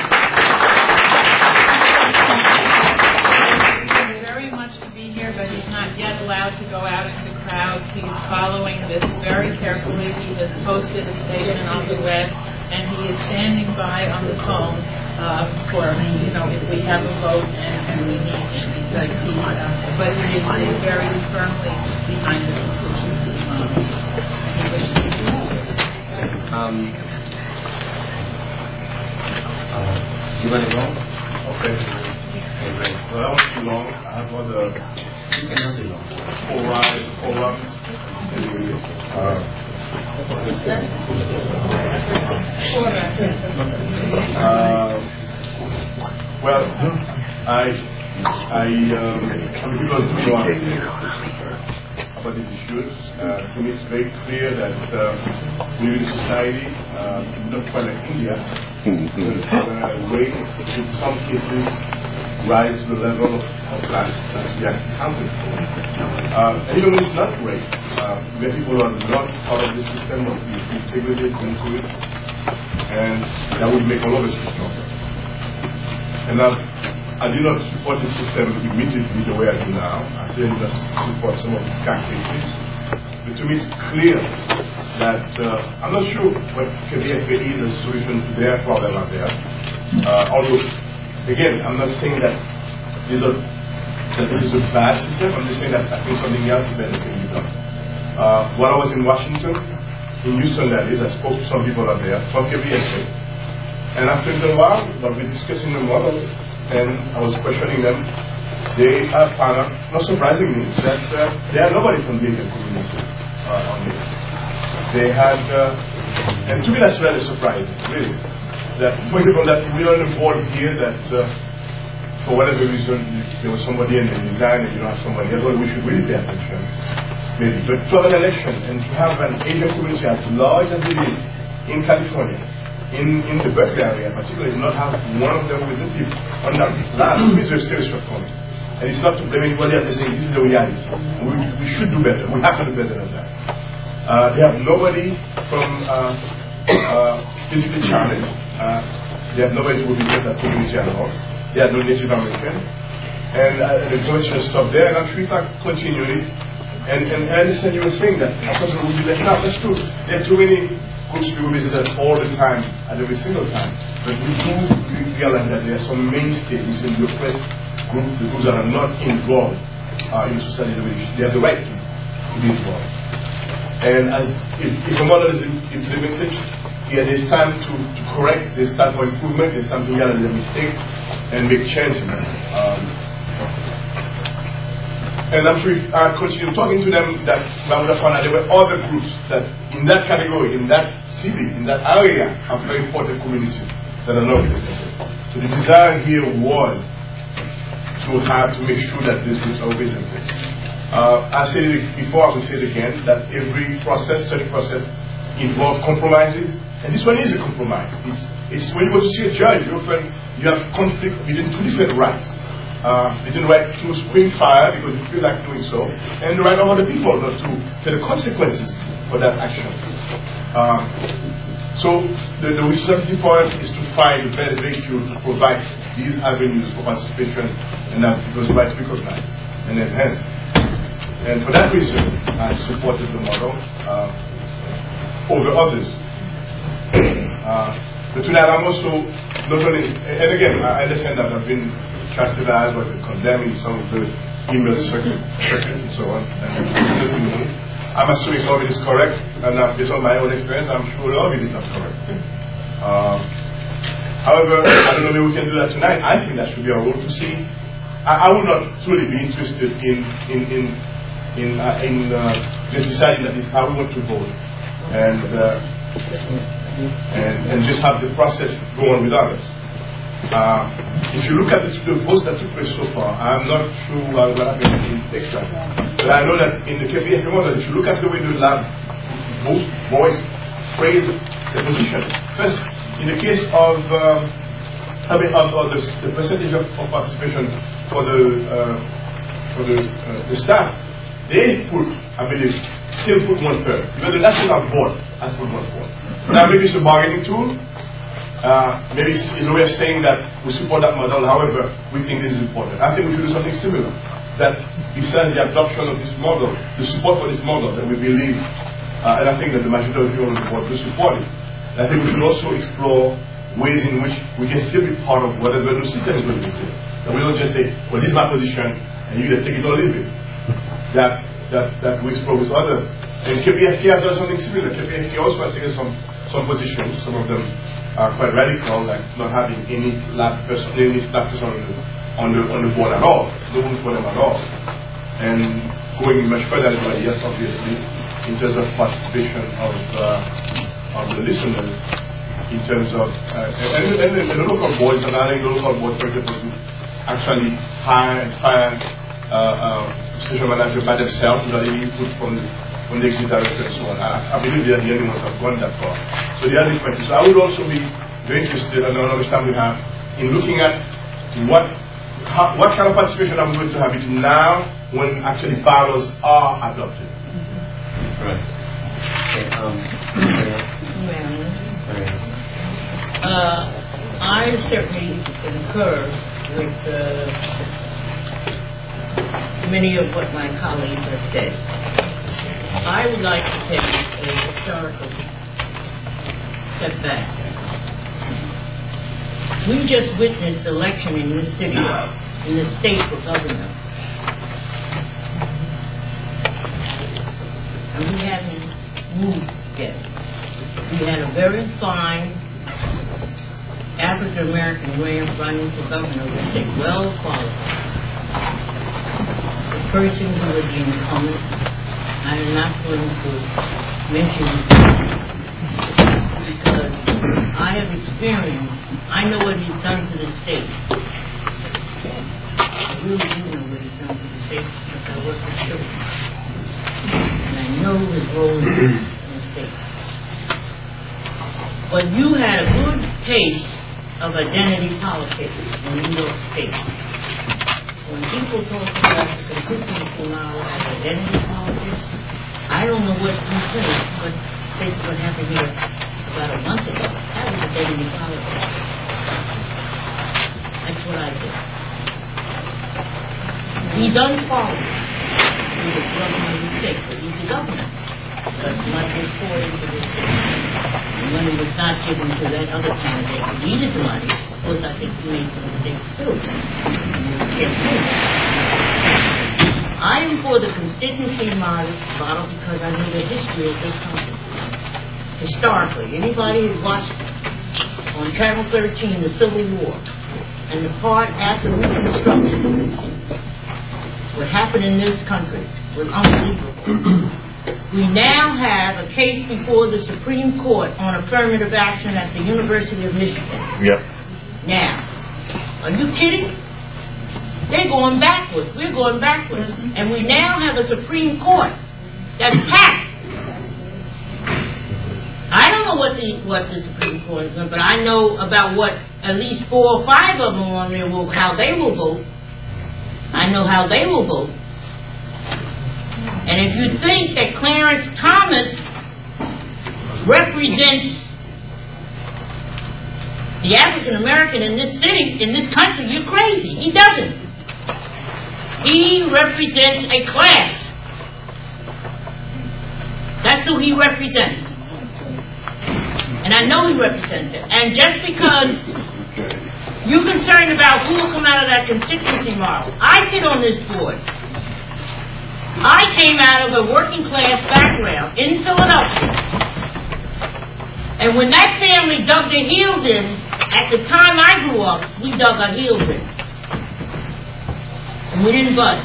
He's very much to be here, but he's not yet allowed to go out into crowds. He's following this very carefully. He has posted a statement on the web, and he is standing by on the phone uh, for, you know, if we have a vote and we need him. Because he, uh, but he is, is very firmly behind the conclusion. Um, uh, you want to go? Okay. Okay, great. Well, that was too long. I have other. You cannot be long. All right, all right. Uh, uh, well, I, I, um, some people do know about these issues. Uh, to me, it's very clear that uh, we live in a society, uh, not quite like India, uh, race in some cases rise to the level of class that we are accounted for. Uh, and even when it's not race, uh, where people are not part of the system of the integrity into it, and that would make all of us stronger. And uh, I do not support the system immediately the way I do now. I still do not support some of these cases. But to me it's clear that uh, I'm not sure what K P F A is a solution to their problem out there. Uh, although, again, I'm not saying that, these are, that this is a bad system. I'm just saying that I think something else is better can be done. Uh, when I was in Washington, in Houston that is, I spoke to some people out there from K P F A. And after a while, when we were discussing the model, and I was questioning them, they uh, found out, not surprisingly, that uh, they had nobody from the Indian community uh, on it. They had, uh, and to me that's rather surprising, really. That, for example, that we are on the board here that uh, for whatever reason there was somebody and they resigned and you don't have somebody else, well, we should really pay attention. Maybe. But to have an election and to have an Asian community as large as it is in California, In, in the Berkeley area, particularly, not have one of them representative on that land is very serious shortcoming. And it's not to blame anybody else, saying this is the reality. And we, we should do better. We have to do better than that. Uh, they have nobody from uh, uh, physically challenged. Uh, they have nobody to represent that community at all. They have no Native Americans. And uh, the commission stopped there, and I'm sure if continually. And, and I understand you were saying that a person would be left out. That's true. There are too many groups to be visited all the time, at every single time. But we do realize that there are some mainstays in the oppressed group, the groups that are not involved uh, in society. They have the right to, to be involved. And as if, if a model is implemented, yeah, there's time to, to correct, there's time for improvement, there's time to realize their mistakes and make changes. Um, And I'm sure if I continue talking to them, that I would have found out there were other groups that in that category, in that city, in that area, have very important communities that are not represented. So the desire here was to have to make sure that these groups are represented. Uh, I said it before, I will say it again, that every process, such process, involves compromises, and this one is a compromise. It's, it's when you go to see a judge, you often you have conflict between two different rights. Uh, they didn't write to spring fire because you feel like doing so, and they write on other people not to pay the consequences for that action. Uh, so the, the responsibility for us is to find the best vehicle to provide these avenues for participation and have people's rights recognized and enhanced. And for that reason, I supported the model uh, over others. Uh, but tonight I'm also not only, and again, I understand that I've been chastised or condemning some of the email circuits and so on. And I'm assuming some of it is correct, and uh, based on my own experience, I'm sure a lot of it is not correct. Uh, however, I don't know if we can do that tonight. I think that should be our role to see. I, I would not truly be interested in in in in, uh, in uh, just deciding that this is how we want to vote, and uh, and and just have the process go on without us. Uh, if you look at the, the votes that took place so far, I'm not sure uh, what happened in Texas, but I know that in the K P F A model, if you look at the way the lab both voice phrase the position. First, in the case of um, I mean, of, of the, the percentage of, of participation for the uh, for the uh, the staff, they put, I believe, still put one third. Because the national board has put one third. Now maybe it's a bargaining tool. Uh, maybe it's, it's a way of saying that we support that model, however, we think this is important. I think we should do something similar. That besides the adoption of this model, the support for this model that we believe, uh, and I think that the majority of you on the board will support it, I think we should also explore ways in which we can still be part of whatever the system is going to be. That we don't just say, well, this is my position, and you either take it or leave it. That, that, that we explore with others. And K P F K has done something similar. K P F K also has taken some, some positions, some of them are quite radical, like not having any lab person, any staff person on the, on the on the board at all, no room for them at all, and going much further than anybody else, obviously, in terms of participation of uh, of the listeners, in terms of uh, and, and, and the local boards, allowing the local board, for example, to actually hire and fire uh, uh, station manager by themselves without any input from the from the executive director and so on. I, I believe they are the only ones that have gone that far. So there are differences. So I would also be very interested, and how much time we have, in looking at what how, what kind of participation are we going to have it now when actually bylaws are adopted. Right. Okay, um, uh, I certainly concur with uh, many of what my colleagues have said. I would like to take a historical step back. We just witnessed election in this city, in the state for governor. And we haven't moved yet. We had a very fine African American way of running for governor of the state, well qualified. The person who was the incumbent, I am not going to mention because I have experience. I know what he's done to the state. I really do know what he's done to the state because I work with children. And I know his role in the state. But you had a good case of identity politics in New York State. When people talk about the constituency now as identity politics, I don't know what you think, but that's what happened here about a month ago. That was identity politics. That's what I did. He does follow. He was governor of the state, but he's the governor. But money was poured into this state. The money was not given to that other candidate who needed the money. Of course, I think he made some mistakes too. And he was careful. I am for the constituency model because I know the history of this country. Historically, anybody who watched on Channel thirteen the Civil War and the part after Reconstruction, what happened in this country was unbelievable. We now have a case before the Supreme Court on affirmative action at the University of Michigan. Yep. Now, are you kidding? They're going backwards. We're going backwards. Mm-hmm. And we now have a Supreme Court that's packed. I don't know what the what the Supreme Court is doing, but I know about what at least four or five of them on there will, how they will vote. I know how they will vote. And if you think that Clarence Thomas represents the African American in this city, in this country, you're crazy. He doesn't. He represents a class. That's who he represents. And I know he represents it. And just because you're concerned about who will come out of that constituency model, I sit on this board. I came out of a working class background in Philadelphia. And when that family dug their heels in, at the time I grew up, we dug our heels in. And we didn't budge.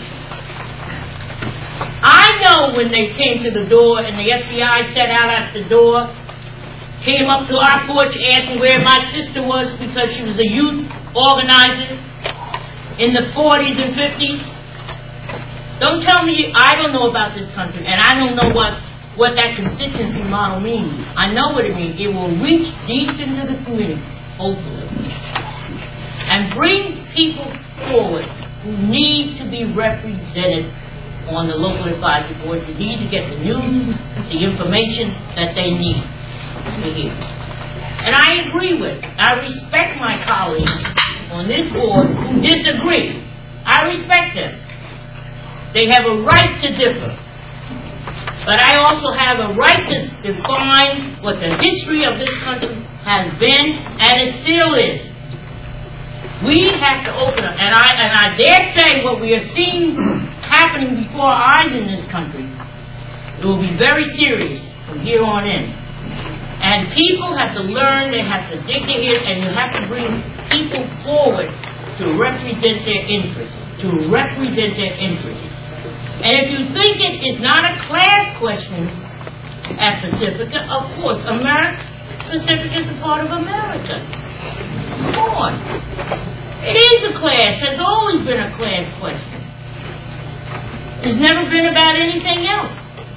I know when they came to the door and the F B I set out at the door, came up to our porch asking where my sister was because she was a youth organizer in the forties and fifties. Don't tell me I don't know about this country and I don't know what, what that constituency model means. I know what it means. It will reach deep into the community, hopefully, and bring people forward who need to be represented on the local advisory board, who need to get the news, the information that they need to hear. And I agree with, I respect my colleagues on this board who disagree. I respect them. They have a right to differ. But I also have a right to define what the history of this country has been and it still is. We have to open up, and I and I dare say what we have seen happening before our eyes in this country, it will be very serious from here on in. And people have to learn, they have to dig their heels, and you have to bring people forward to represent their interests, to represent their interests. And if you think it is not a class question at Pacifica, of course, America, Pacifica is a part of America. Come on. It is a class, has always been a class question. It's never been about anything else.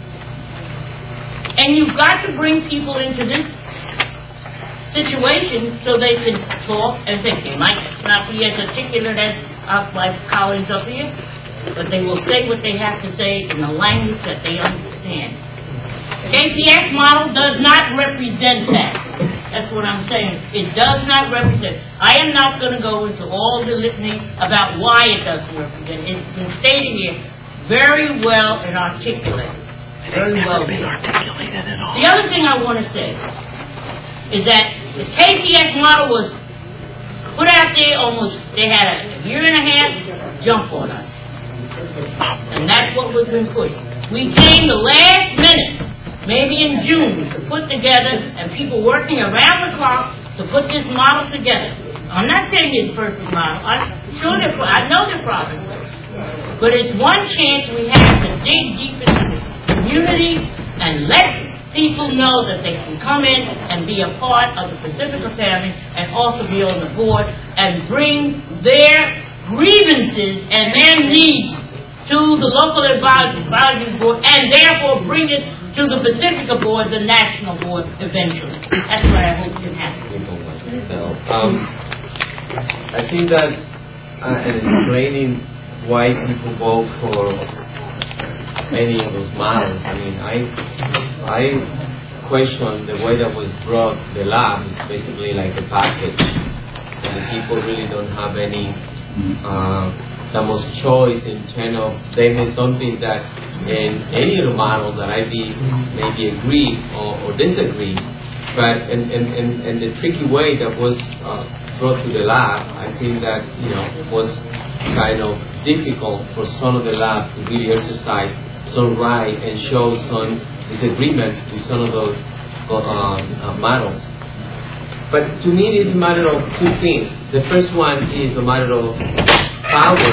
And you've got to bring people into this situation so they can talk and think. They might not be as articulate as uh, my colleagues up here, but they will say what they have to say in a language that they understand. K P F model does not represent that. That's what I'm saying. It does not represent. I am not going to go into all the litany about why it doesn't represent. It's been stated here very well and articulated. Very well been articulated at all. The other thing I want to say is that the K P F model was put out there almost, they had a year and a half jump on us. And that's what was been pushed. We came the last minute, maybe in June, to put together, and people working around the clock to put this model together. I'm not saying it's a perfect model. I'm sure they're, I know they're problems. But it's one chance we have to dig deep into the community and let people know that they can come in and be a part of the Pacifica family and also be on the board and bring their grievances and their needs to the local advisory board and therefore bring it to the Pacifica board, the national board, eventually. That's what I hope can happen. Um, I think that uh, in explaining why people vote for any of those models, I mean, I I question the way that was brought the lab is basically like a package, and people really don't have any uh, the most choice in terms of they may something that in any of the models that I be maybe agree or, or disagree, but in, in, in, in the tricky way that was uh, brought to the lab, I think that you know was kind of difficult for some of the lab to really exercise some right and show some disagreement with some of those uh, uh, models. But to me, it's a matter of two things. The first one is a matter of power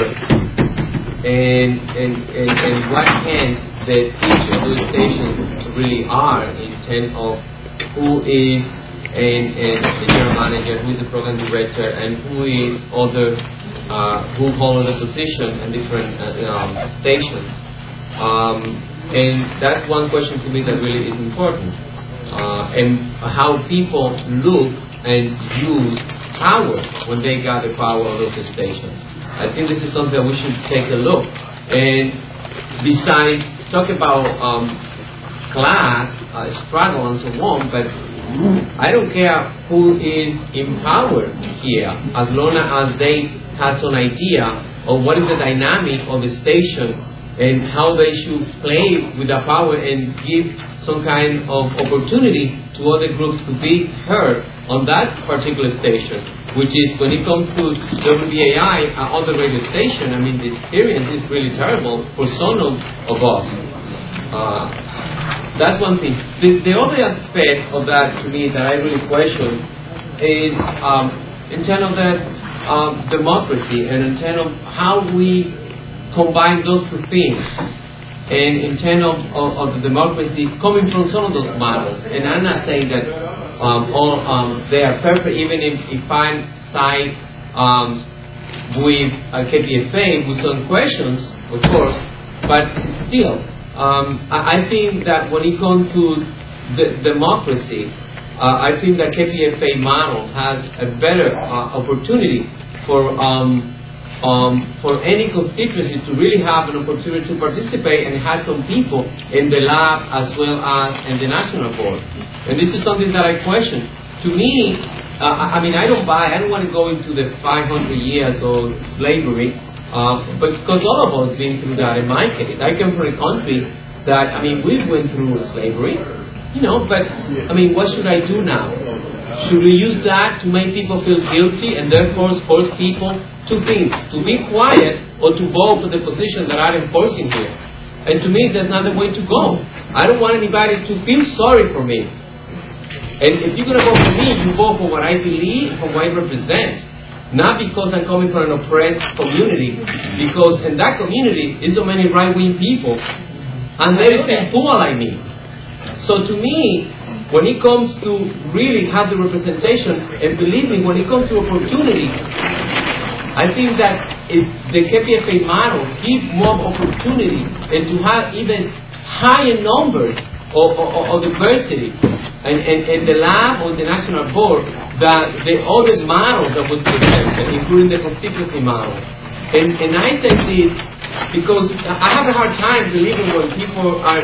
and, and, and, and what hands that each of those stations really are in terms of who is and, and the general manager, who is the program director, and who is other, uh, who hold the position in different uh, um, stations. Um, and that's one question to me that really is important. Uh, and how people look and use power when they got the power of those stations. I think this is something that we should take a look. And besides, talk about um, class, uh, struggle, and so on, but I don't care who is in power here, as long as they have some idea of what is the dynamic of the station and how they should play with the power and give some kind of opportunity to other groups to be heard on that particular station, which is when it comes to W B A I, uh, other radio station, I mean, the experience is really terrible for some of, of us. Uh, That's one thing. The, the other aspect of that, to me, that I really question is um, in terms of the um, democracy and in terms of how we combine those two things. And in terms of, of, of the democracy coming from some of those models. And I'm not saying that um, all um, they are perfect, even if, if I side um, with uh, K P F A with some questions, of course, but still. Um, I, I think that when it comes to the democracy, uh, I think that K P F A model has a better uh, opportunity for um, um, for any constituency to really have an opportunity to participate and have some people in the lab as well as in the national board. And this is something that I question. To me, uh, I mean, I don't buy, I don't want to go into the five hundred years of slavery. Uh, but because all of us been through that in my case. I come from a country that, I mean, we went through slavery, you know, but, I mean, what should I do now? Should we use that to make people feel guilty and therefore force people to think, to be quiet or to vote for the position that I'm enforcing here? And to me, there's not a way to go. I don't want anybody to feel sorry for me. And if you're going to vote for me, you vote for what I believe, for what I represent. Not because I'm coming from an oppressed community, because in that community is so many right-wing people, and there is people like me. So to me, when it comes to really have the representation, and believe me, when it comes to opportunity, I think that if the K P F A model gives more opportunity and to have even higher numbers of, of, of diversity, and, and, and the lab or the national board, that the other models that was presented, including the constituency model. And, and I say this because I have a hard time believing when people are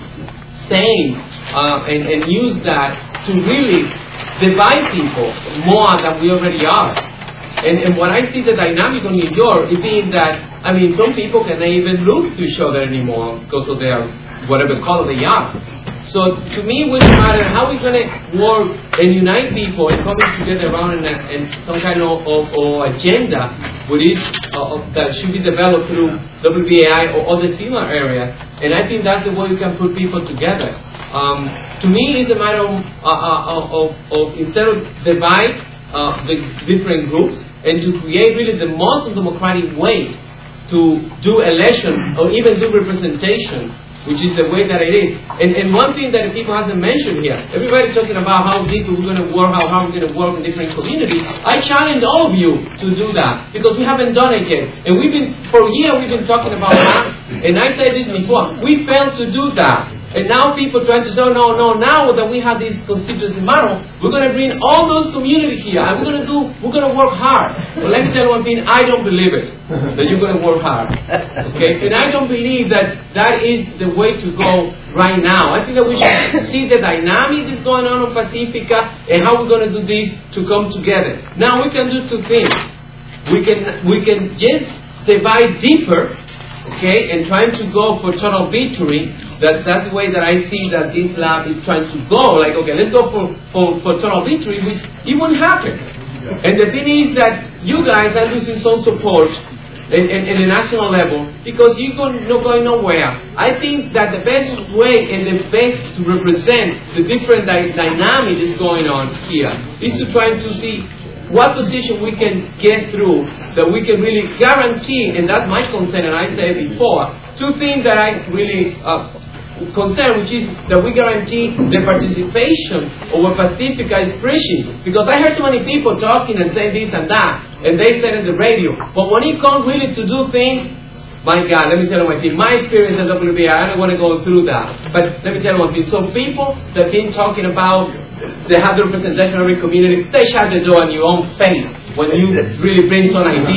saying uh, and, and use that to really divide people more than we already are. And, and what I see the dynamic in New York is being that, I mean, some people cannot even look to each other anymore because of their whatever color they are. So to me, it wouldn't matter how we're going to work and unite people and coming together around in, a, in some kind of, of, of agenda which is, uh, that should be developed through W B A I or other similar areas. And I think that's the way you can put people together. Um, to me, it's a matter of, uh, uh, of, of instead of divide uh, the different groups and to create really the most democratic way to do election or even do representation, which is the way that it is. And, and one thing that the people hasn't mentioned here, everybody's talking about how deep we're going to work, how hard we're going to work in different communities. I challenge all of you to do that, because we haven't done it yet. And we've been, for a year, we've been talking about that. And I said this before, we failed to do that. And now people trying to say, oh, no, no, now that we have this constituency model, we're going to bring all those communities here, and we're going to do, we're going to work hard. But let me tell you one thing, I don't believe it, that you're going to work hard. Okay? And I don't believe that that is the way to go right now. I think that we should see the dynamic that's going on in Pacifica and how we're going to do this to come together. Now we can do two things. We can, we can just divide deeper, okay, and trying to go for total victory. That, that's the way that I see that this lab is trying to go. Like, okay, let's go for, for, for total victory, which it won't happen. Yeah. And the thing is that you guys are losing some support in, in, in the national level because you're not going nowhere. I think that the best way and the best to represent the different dy- dynamic that's going on here is to try to see what position we can get through that we can really guarantee, and that's my concern, and I said before, two things that I really uh, concern, which is that we guarantee the participation of what Pacifica is preaching. Because I heard so many people talking and saying this and that, and they said in the radio, but when it comes really to do things, my God, let me tell you one thing. My experience at W B I, I don't want to go through that. But let me tell you one thing. So people that have been talking about they have the representation of every community, they shut the door on your own face when you really bring some idea.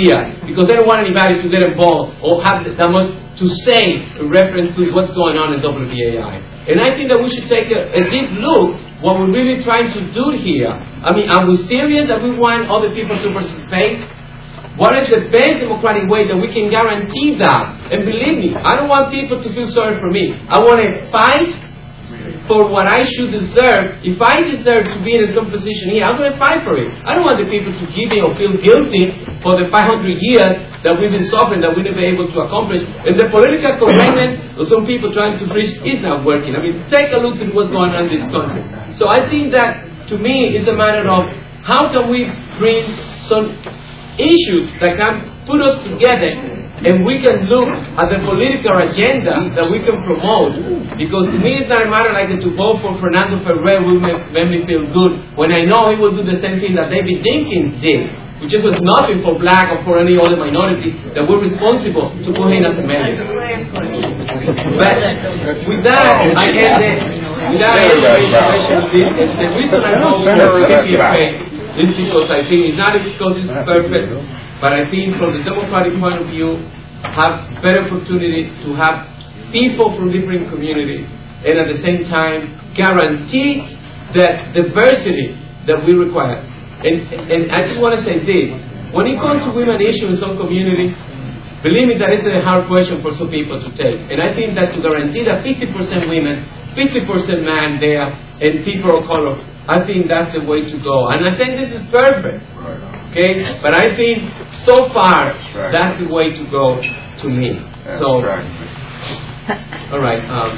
because they don't want anybody to get involved or have that much to say in reference to what's going on in W B A I. And I think that we should take a, a deep look what we're really trying to do here. I mean, are we serious that we want other people to participate? What is the best democratic way that we can guarantee that? And believe me, I don't want people to feel sorry for me. I want to fight for what I should deserve. If I deserve to be in some position here, I'm going to fight for it. I don't want the people to give me or feel guilty for the five hundred years that we've been suffering, that we've been able to accomplish. And the political correctness of some people trying to preach is not working. I mean, take a look at what's going on in this country. So I think that, to me, it's a matter of how can we bring some issues that can put us together, and we can look at the political agenda that we can promote. Because to me, it's not a matter like to vote for Fernando Ferrer will make, make me feel good when I know he will do the same thing that David Dinkins did, which was nothing for black or for any other minority that were responsible to put him as a mayor. But with that, I end it. With that, I end it. The reason I vote for K P F A is because I think it's not because it's perfect, but I think from the democratic point of view, have better opportunity to have people from different communities, and at the same time guarantee the diversity that we require. And, and I just want to say this: when it comes to women issues in some communities, believe me, that is a hard question for some people to take. And I think that to guarantee that fifty percent women, fifty percent men there, and people of color, I think that's the way to go. And I think this is perfect. Okay? But I think so far, that's the way to go to me. So, all right. Um,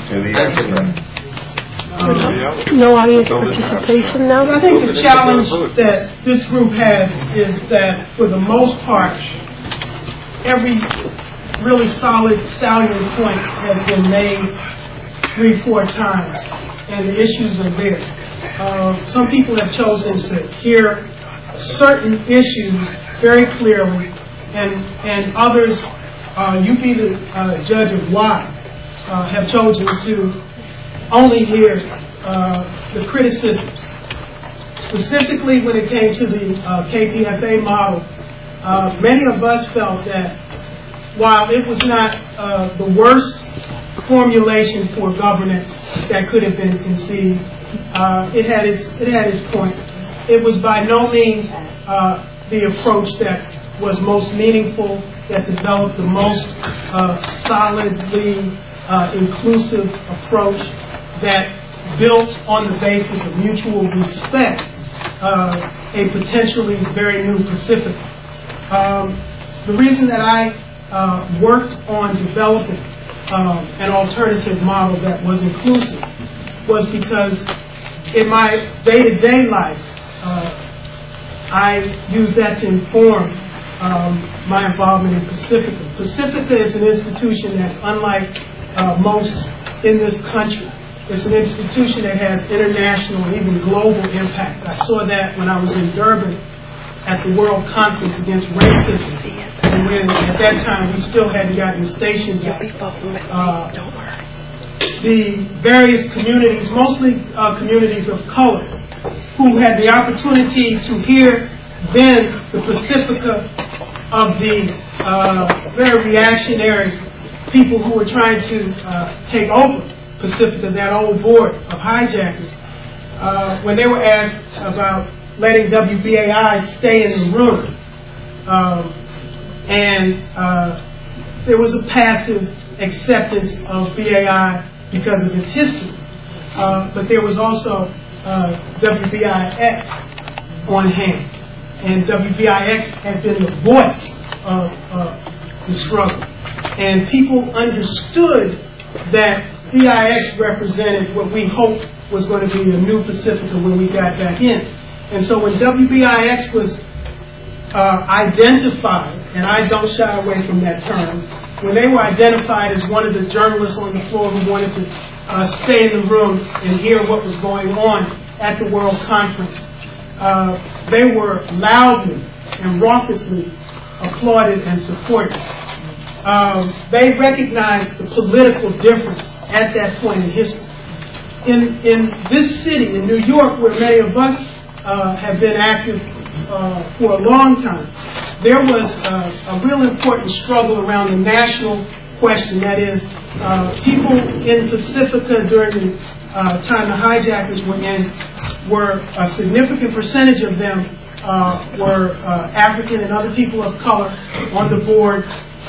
um, no audience participation now? I think the challenge that this group has is that, for the most part, every really solid, salient point has been made three, four times, and the issues are there. Uh, some people have chosen to hear certain issues very clearly, and and others, uh, you be the uh, judge of why, uh, have chosen to only hear uh, the criticisms. Specifically when it came to the uh, K P F A model, uh, many of us felt that while it was not uh, the worst formulation for governance that could have been conceived, uh, it had its it had its point. It was by no means uh, the approach that was most meaningful, that developed the most uh, solidly uh, inclusive approach, that built on the basis of mutual respect uh, a potentially very new Pacific. Um, the reason that I uh, worked on developing uh, an alternative model that was inclusive was because in my day-to-day life, uh, I use that to inform um, my involvement in Pacifica. Pacifica is an institution that's unlike uh, most in this country. It's an institution that has international and even global impact. I saw that when I was in Durban at the World Conference Against Racism. And when, at that time, we still hadn't gotten stationed yet. Uh, the various communities, mostly uh, communities of color, who had the opportunity to hear then the Pacifica of the uh, very reactionary people who were trying to uh, take over Pacifica, that old board of hijackers, uh, when they were asked about letting W B A I stay in the room. Um, and uh, there was a passive acceptance of B A I because of its history. Uh, but there was also uh, W B I X on hand. And W B I X had been the voice of uh, the struggle. And people understood that B I X represented what we hoped was going to be a new Pacifica when we got back in. And so when W B I X was uh, identified, and I don't shy away from that term, when they were identified as one of the journalists on the floor who wanted to uh, stay in the room and hear what was going on at the World Conference, uh, they were loudly and raucously applauded and supported. Um, they recognized the political difference at that point in history. In in this city, in New York, where many of us uh, have been active uh, for a long time, there was uh, a real important struggle around the national question. That is, uh, people in Pacifica during the uh, time the hijackers were in, were a significant percentage of them uh, were uh, African and other people of color on the board,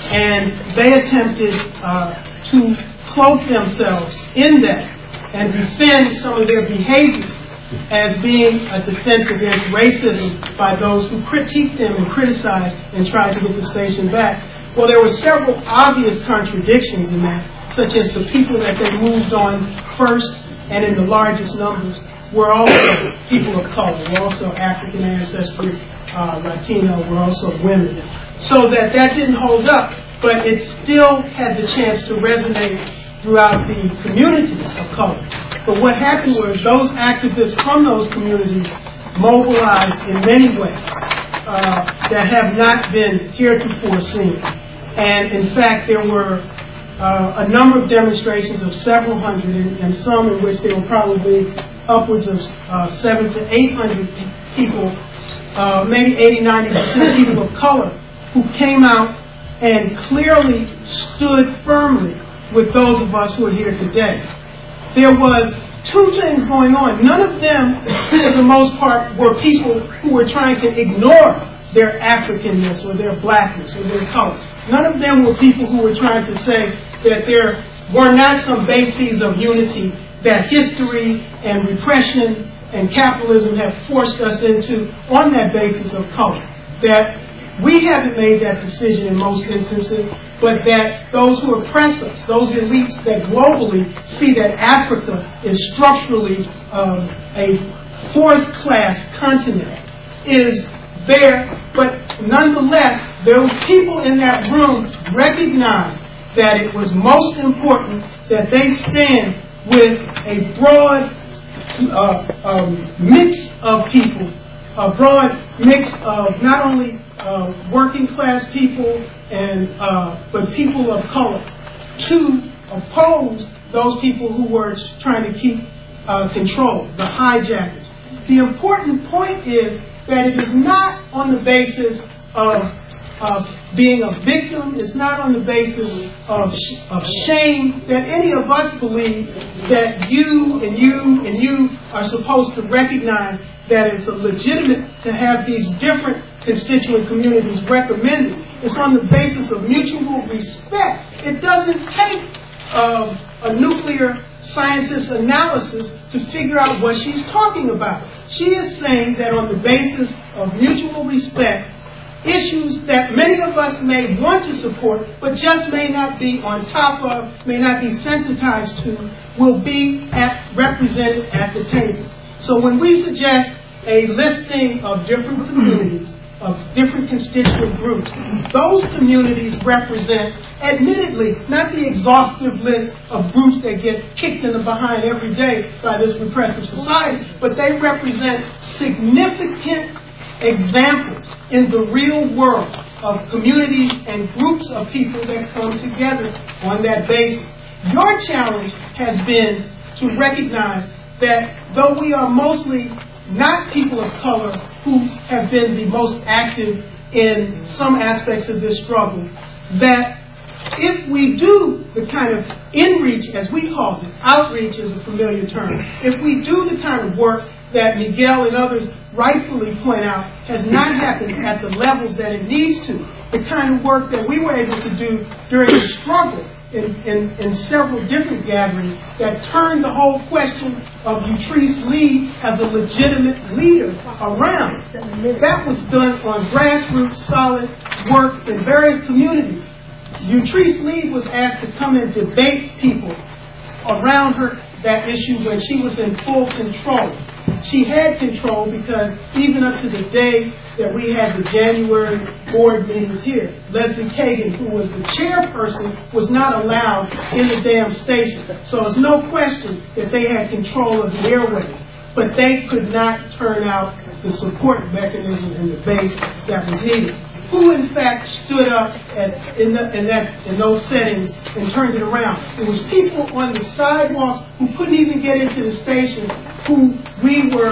and they attempted uh, to cloak themselves in that and defend some of their behaviors as being a defense against racism by those who critiqued them and criticized and tried to get the station back. Well, there were several obvious contradictions in that, such as the people that they moved on first and in the largest numbers were also people of color, were also African ancestry, uh, Latino, were also women. So that that didn't hold up, but it still had the chance to resonate throughout the communities of color. But what happened was those activists from those communities mobilized in many ways uh, that have not been heretofore seen. And in fact, there were uh, a number of demonstrations of several hundred, and, and some in which there were probably upwards of uh, seven to eight hundred people, uh, maybe eighty, ninety percent people of color, who came out and clearly stood firmly with those of us who are here today. There was two things going on. None of them, for the most part, were people who were trying to ignore their Africanness or their blackness or their colors. None of them were people who were trying to say that there were not some bases of unity that history and repression and capitalism have forced us into on that basis of color. That we haven't made that decision in most instances, but that those who oppress us, those elites that globally see that Africa is structurally um, a fourth-class continent, is there, but nonetheless, those people in that room recognized that it was most important that they stand with a broad uh, um, mix of people, a broad mix of not only uh, working class people and uh, but people of color, to oppose those people who were trying to keep uh, control, the hijackers. The important point is that it is not on the basis of of being a victim. It's not on the basis of, of shame that any of us believe that you and you and you are supposed to recognize that it's legitimate to have these different constituent communities recommended. It's on the basis of mutual respect. It doesn't take uh, a nuclear scientist analysis to figure out what she's talking about. She is saying that on the basis of mutual respect, issues that many of us may want to support, but just may not be on top of, may not be sensitized to, will be at, represented at the table. So when we suggest a listing of different communities, of different constituent groups, those communities represent, admittedly, not the exhaustive list of groups that get kicked in the behind every day by this repressive society, but they represent significant examples in the real world of communities and groups of people that come together on that basis. Your challenge has been to recognize that though we are mostly not people of color who have been the most active in some aspects of this struggle, that if we do the kind of in-reach, as we call it, outreach is a familiar term, if we do the kind of work that Miguel and others rightfully point out has not happened at the levels that it needs to, the kind of work that we were able to do during the struggle in, in, in several different gatherings that turned the whole question of Utrice Lee as a legitimate leader around. That was done on grassroots, solid work in various communities. Utrice Lee was asked to come and debate people around her that issue when she was in full control. She had control because even up to the day that we had the January board meetings here, Leslie Kagan, who was the chairperson, was not allowed in the damn station. So there's no question that they had control of the airwaves. But they could not turn out the support mechanism and the base that was needed. Who, in fact, stood up at, in, the, in, that, in those settings and turned it around? It was people on the sidewalks who couldn't even get into the station, who we were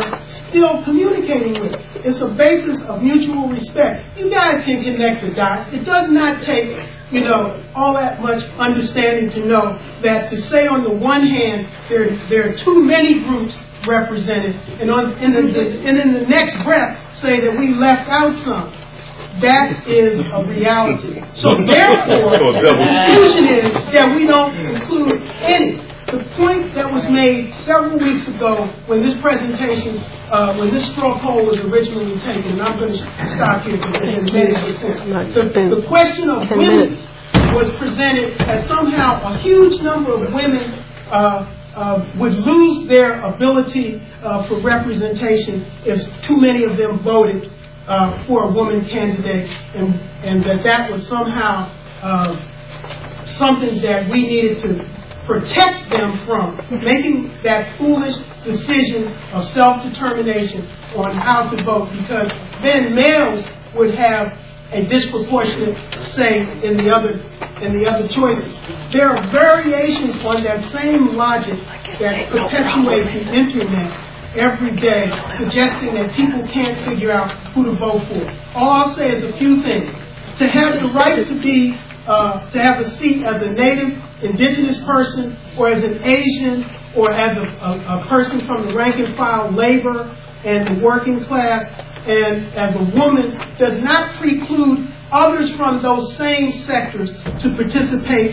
still communicating with. It's a basis of mutual respect. You guys can connect the dots. It does not take, you know, all that much understanding to know that to say on the one hand there, there are too many groups represented, and, on, and, in the, and in the next breath say that we left out some. That is a reality. So therefore, the conclusion is that we don't include any. The point that was made several weeks ago when this presentation, uh, when this straw poll was originally taken, and I'm going to stop here because there's been many points. The, the question of women was presented as somehow a huge number of women uh, uh, would lose their ability uh, for representation if too many of them voted uh, for a woman candidate, and, and that that was somehow uh, something that we needed to protect them from making that foolish decision of self-determination on how to vote, because then males would have a disproportionate say in the other in the other choices. There are variations on that same logic that perpetuate the internet every day, suggesting that people can't figure out who to vote for. All I'll say is a few things. To have the right to be uh, to have a seat as a native indigenous person, or as an Asian, or as a, a, a person from the rank and file labor and the working class, and as a woman, does not preclude others from those same sectors to participate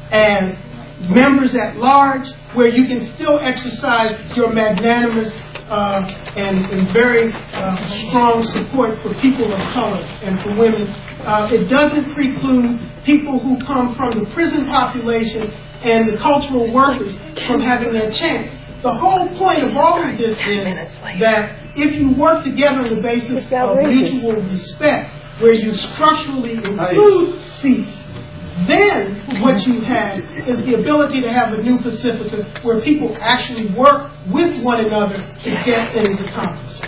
as members at large, where you can still exercise your magnanimous uh, and, and very uh, strong support for people of color and for women. Uh, it doesn't preclude people who come from the prison population and the cultural workers from having their chance. The whole point of all of this is that if you work together on the basis of mutual respect, where you structurally include seats, then what you have is the ability to have a new Pacifica where people actually work with one another to get things accomplished.